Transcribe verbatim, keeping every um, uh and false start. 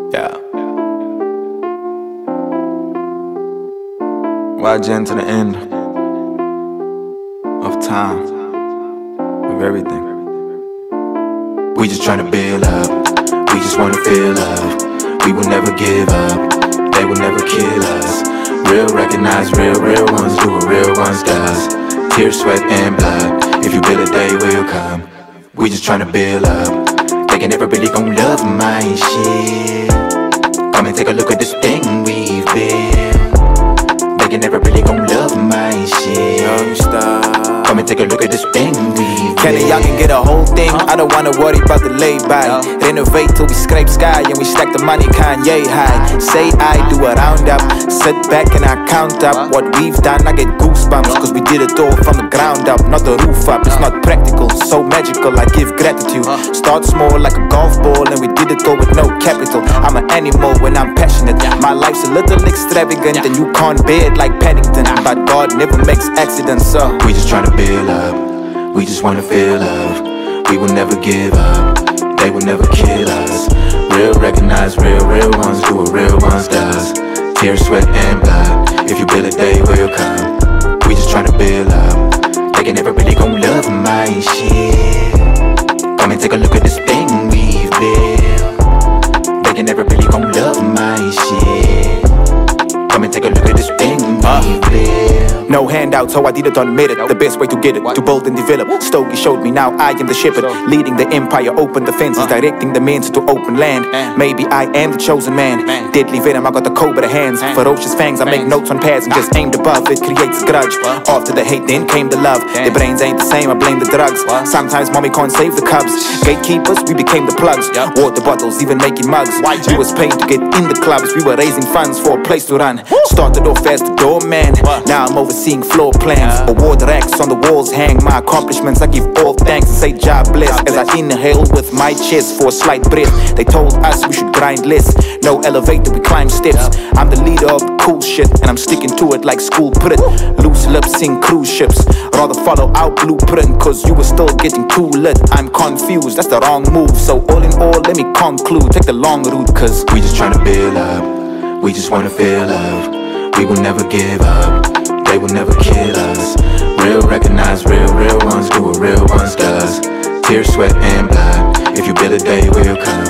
Yeah. Y G N to the end of time, of everything. We just tryna build up, we just wanna feel love. We will never give up, they will never kill us. Real recognize real, real ones do what real ones does. Tears, sweat, and blood, if you build a day will come. We just tryna build up, they can never really gon' love my shit. Come and take a look at this thing we've built. They can never really gon' love my shit. Youngster, come and take a look at this thing we've built. Can a youngin' get a whole thing? I don't wanna worry about the lay-by. Renovate till we scrape sky and we stack the money Kanye high. Say I do a roundup, sit back and I count up what we've done. I get goosebumps cause we did it all from the ground up, not the roof up. It's not practical, so magical, I give gratitude. Start small like a golf ball and we did it all with no capital. I'm an animal when I'm passionate. My life's a little extravagant and you can't bear it like Paddington. But God never makes accidents, so we just tryna build up, we just wanna feel love. We will never give up, they will never kill us. Real recognize real, real ones do what real ones does. Tears, sweat, and blood, if you build a day will come. We just tryna build up, they can never really gon' love my shit. Come and take a look at this thing we've built. They can never really gon' love my shit. Come and take a look at this thing we've built. no handouts, so I did it on merit. The best way to get it, to build and develop. Stokey showed me, now I am the shepherd. Leading the empire, open the fences, directing the men to open land. Maybe I am the chosen man. Deadly venom, I got the cobra hands. Ferocious fangs, I make notes on pads and just aimed above. It creates grudge. After the hate, then came the love. Their brains ain't the same, I blame the drugs. Sometimes mommy can't save the cubs. Gatekeepers, we became the plugs. Water bottles, even making mugs. We was paid to get in the clubs. We were raising funds for a place to run. Started off as the doorman. Now I'm overseeing floor plans. Award racks on the walls hang. My accomplishments, I give all thanks and say job bless. As I inhale with my chest for a slight breath. They told us we should grind less. No elevator, we climb steps. I'm the leader of the cool shit, and I'm sticking to it like school put it. Loose lips sing cruise ships. Rather follow our blueprint, cause you were still getting too lit. I'm confused, that's the wrong move. So all in all, let me conclude, take the long route, cause we just tryna build up, we just wanna feel love. We will never give up, they will never kill us. Real recognize real, real ones do what real ones does. Tears, sweat, and blood, if you build a day will come.